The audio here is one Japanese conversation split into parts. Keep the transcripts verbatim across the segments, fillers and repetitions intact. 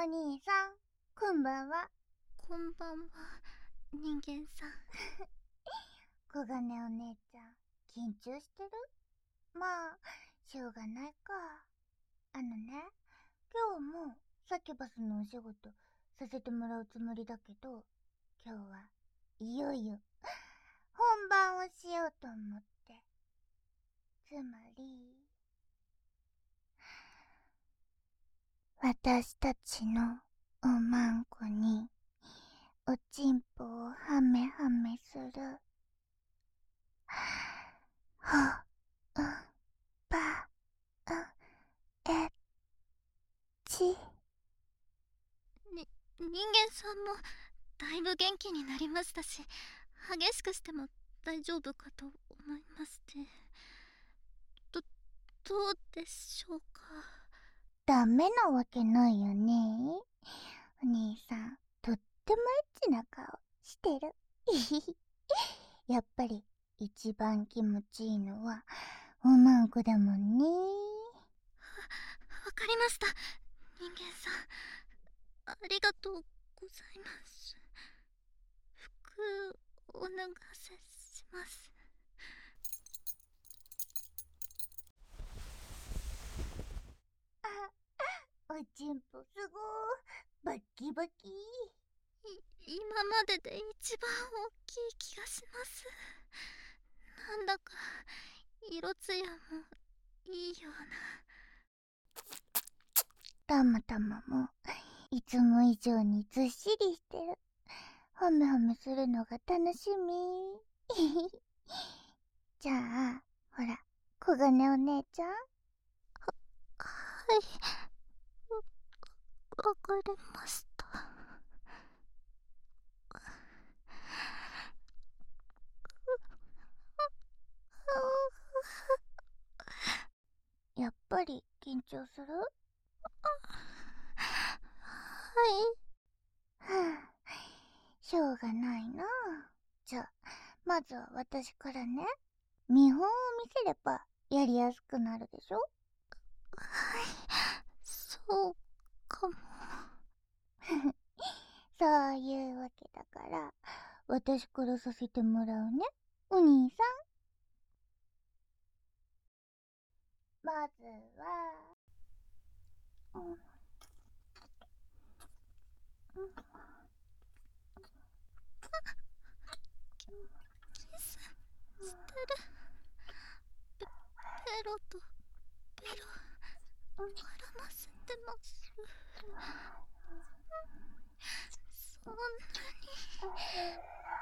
兄さん、こんばんは。 こんばんは、人間さん。 小金お姉ちゃん、緊張してる？まあ、しょうがないか。あのね、今日もサキュバスのお仕事させてもらうつもりだけど、今日はいよいよ本番をしようと思って。つまり、私たちのおまんこにおちんぽをハメハメする。ほ、うん、ぱ、うん、えっち。 に、人間さんもだいぶ元気になりましたし、激しくしても大丈夫かと思いまして。ど、どうでしょうか。 ダメなわけないよね。お兄さん、とってもエッチな顔してる。やっぱり一番気持ちいいのはおまんこだもんね。 わかりました、人間さん。ありがとうございます。服お脱がせします。 あ、おちんぽすごー、バッキバキ。 今までで一番大きい気がします。なんだか色艶もいいような。 たまたまもいつも以上にずっしりしてる。ほめほめするのが楽しみ。じゃあ、ほら、小金お姉ちゃん。は、 はい、わかりました。 やっぱり緊張する？ はい。 はあ、しょうがないな。じゃあ、まずは私からね。見本を見せればやりやすくなるでしょ？ はい、そうかも。 そういうわけだから、私からさせてもらうね、お兄さん。まずは、うん、うん、 キスしてる。ペ、ペロとペロ絡ませてます。そんなに。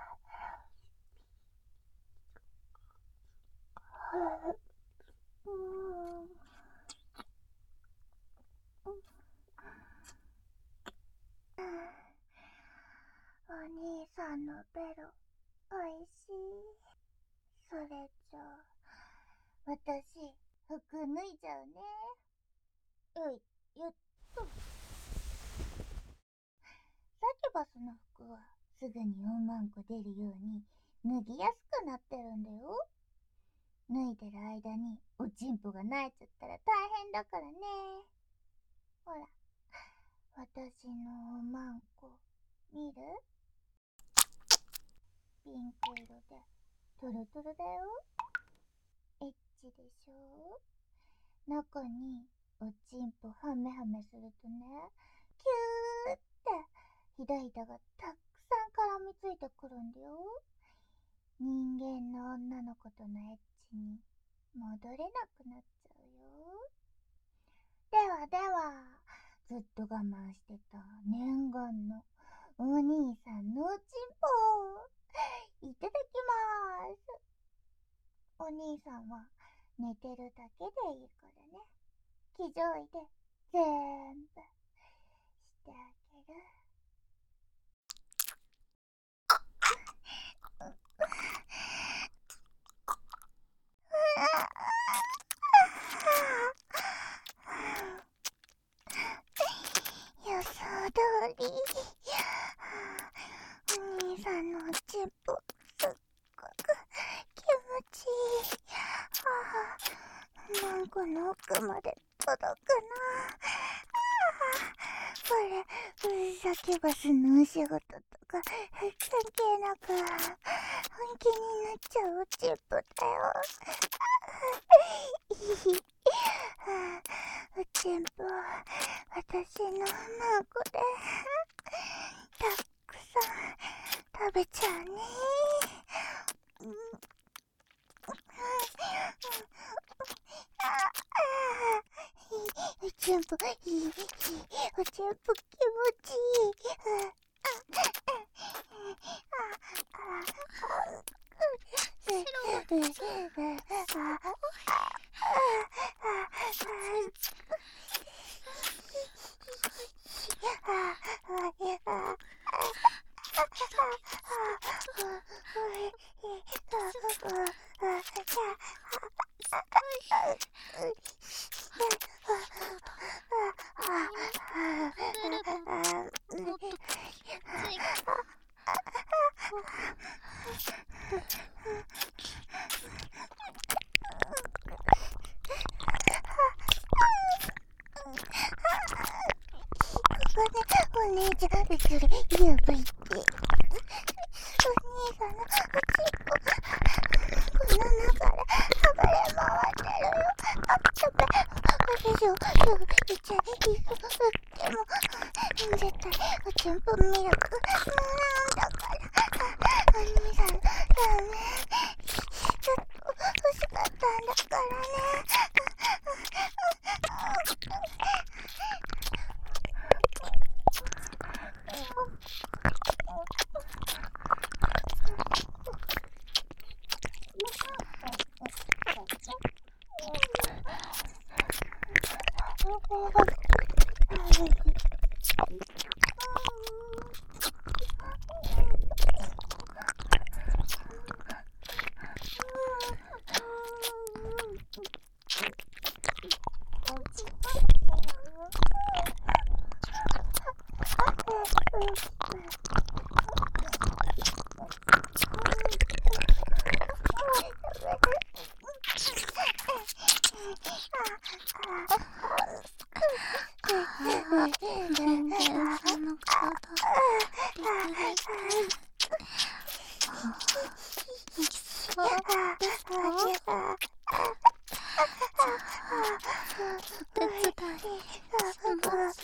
お兄さんのベロ、おいしい。それじゃあ、私、服脱いじゃうね。よい、よっと。サキュバスの服はすぐにおまんこ出るように脱ぎやすくなってるんだよ。脱いでる間におちんぽが泣いちゃったら大変だからね。ほら、私のおまんこ見る？ピンク色でトロトロだよ。エッチでしょ？中におちんぽハメハメするとね、キューってひだひだがたくさん絡みついてくるんだよ。人間の女の子とのエッチに戻れなくなっちゃうよ。ではでは、ずっと我慢してた念願のお兄さんのおちんぽ、いただきまーす。お兄さんは寝てるだけでいいからね。騎乗位で全部してあげる。予想通り、お兄さんのおちんぽすっごく気持ちいい。はあ、マンコの奥まで届くな。ああ、これサキュバスのお仕事とか関係なく本気になっちゃうおちんぽだよ。おちんぽ私の孫でたくさん食べちゃうね。うん、おちんぽいい、おちんぽ気持ちいい。お姉ちゃん、それやばいって。お兄さんのおちんぽ、この中で暴れ回ってるよ。あったべ、私をすぐ行っちゃいいよ。でも、絶対おちんぽミルクもらうんだから。お兄さん、ダメ。ちょっと欲しかったんだからね。人間さんの体リクリクいきそうですか？お手伝いします。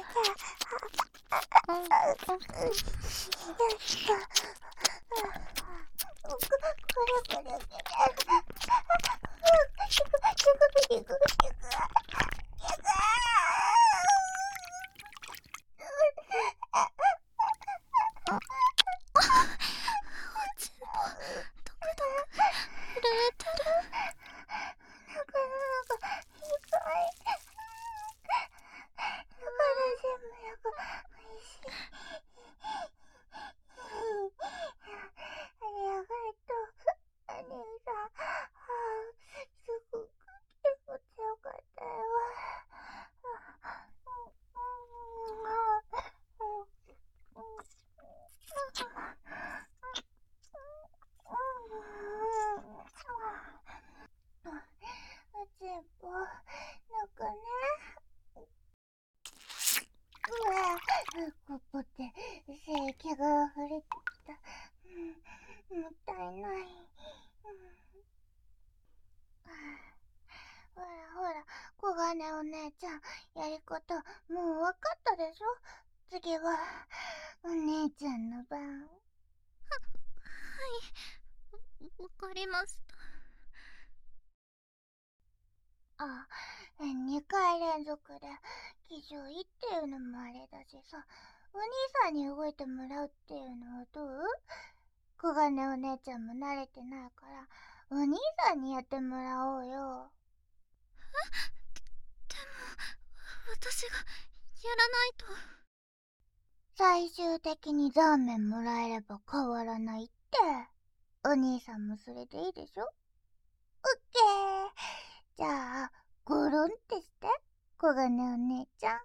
ここって正気が溢れてきた。うん、もったいない。うん、ほらほら、小金お姉ちゃん、やり方もうわかったでしょ？次はお姉ちゃんの番。は、 はい、わかりました。 あ、にかい連続で騎乗位っていうのもあれだしさ、お兄さんに動いてもらうっていうのはどう？小金お姉ちゃんも慣れてないから、お兄さんにやってもらおうよ。 え？でも、私がやらないと。 最終的にザーメンもらえれば変わらないって。お兄さんもそれでいいでしょ？オッケー。じゃあ、ゴロンってして、小金お姉ちゃん。 はい。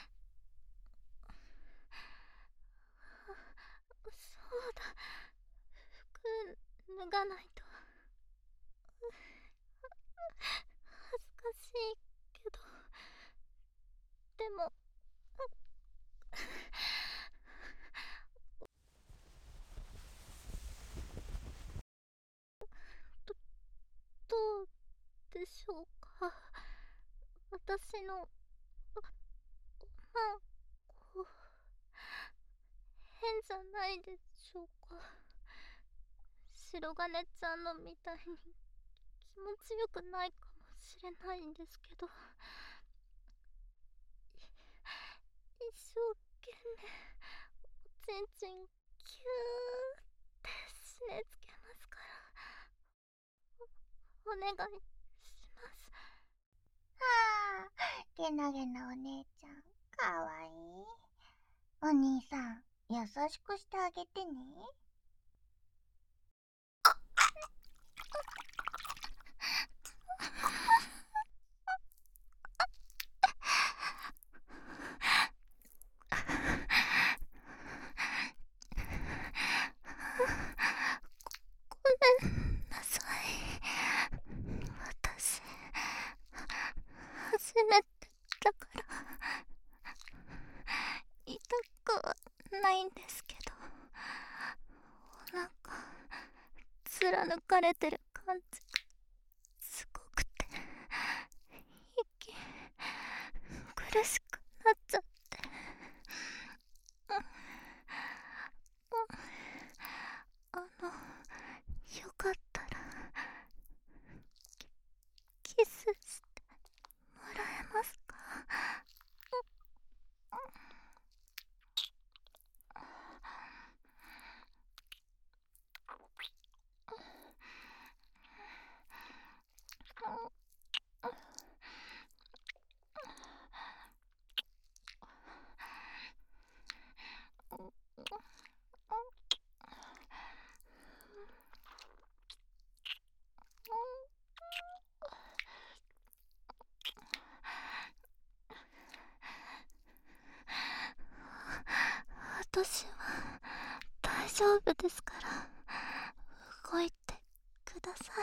そうだ、服脱がないと。恥ずかしいけど、でものまあこう変じゃないでしょうか。白金ちゃんのみたいに気持ちよくないかもしれないんですけど、一生懸命おちんちんキューって締め付けますから、お、お願いします。 はあ、けなげなお姉ちゃん、かわいい。お兄さん、優しくしてあげてね。 ごめんなさい。私、初めてだから痛くはないんですけど、お腹貫かれてる感じがすごくて、息苦しくなっちゃって、うんうん、あのよかったらキスしてもらえますか？私は大丈夫ですから、動いてください。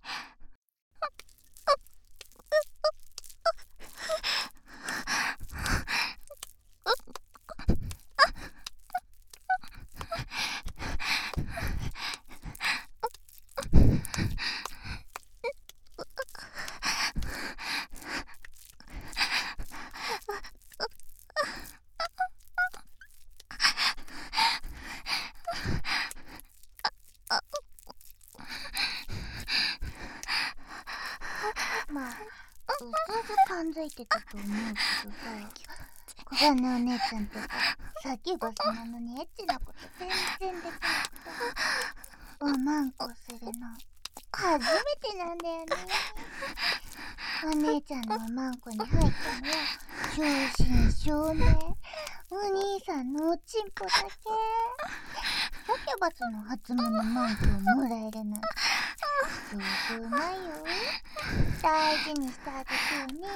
まあ、うすうす感づいてたと思うけどさ、小金お姉ちゃんってさ、先ごしなのにエッチなこと全然できなくて、おまんこするの初めてなんだよね。お姉ちゃんのおまんこに入ったのは正真正銘お兄さんのおちんぽだけ。サケバスの初物マンコをもらえるなんてそうそうないよ。大事にしてあげてよね。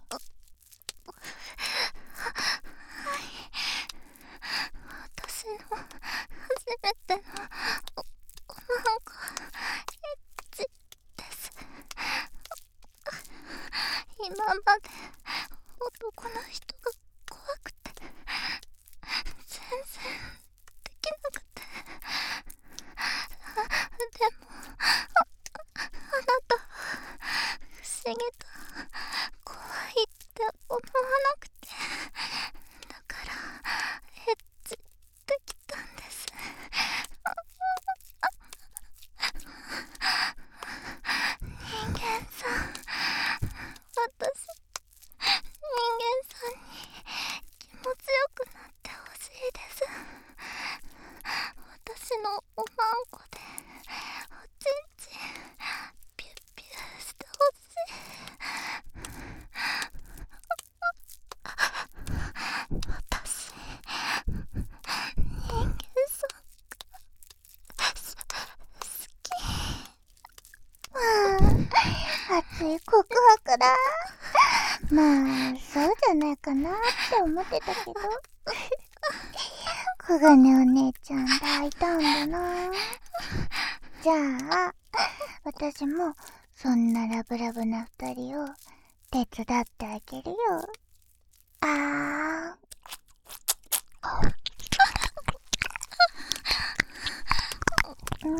私の初めてのお、おまんこエッチです。今まで男の人が怖くて全然できなくて、でもあなたは不思議と怖いって思わなくて、だからエッチできたんです。人間さん、私人間さんに気持ちよくなってほしいです。私のおまんこでおちんちんピュッピュッしてほしい。私人間さんが好き。 まあ、熱い告白だ。まあ、そうじゃないかなって思ってたけど。小金お姉ちゃん大胆だな。じゃあ、私もそんなラブラブな二人を手伝ってあげるよ。あー。うん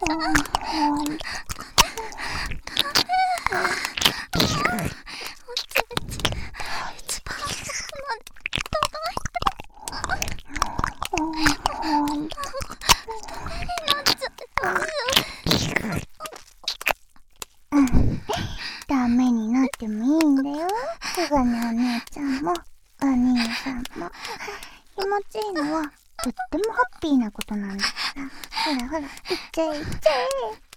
ダメになってもいいんだよ。すがねお姉ちゃんもお兄さんも。気持ちいいのはとってもハッピーなことなんだから。ほらほら、いっちゃえいっちゃえ。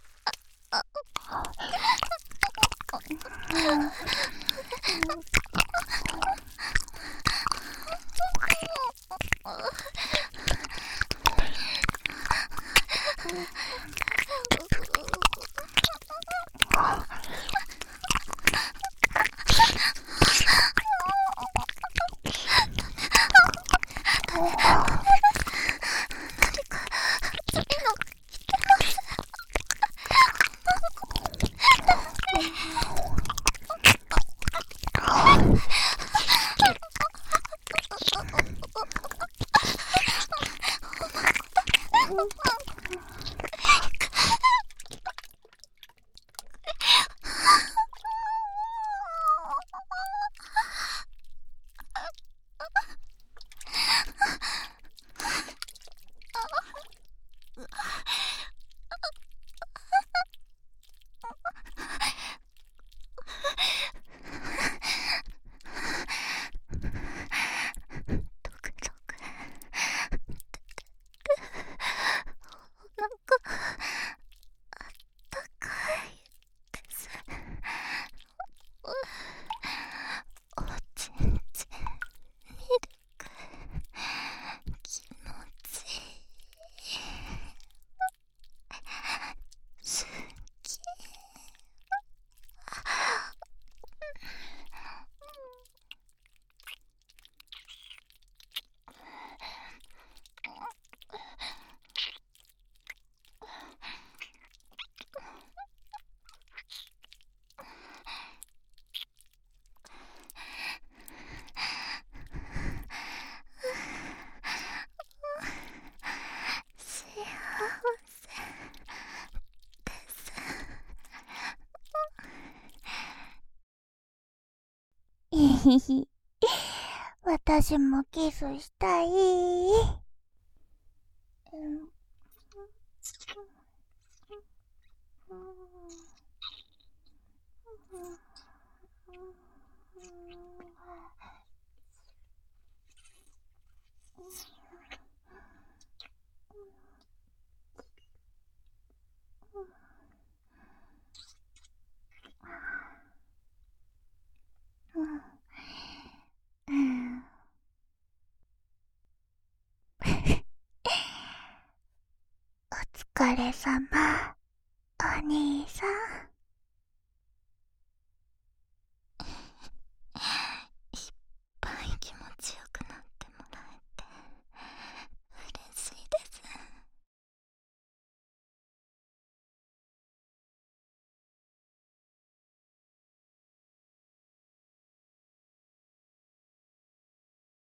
いひひ、私もキスしたい。うんお疲れ様、お兄さん。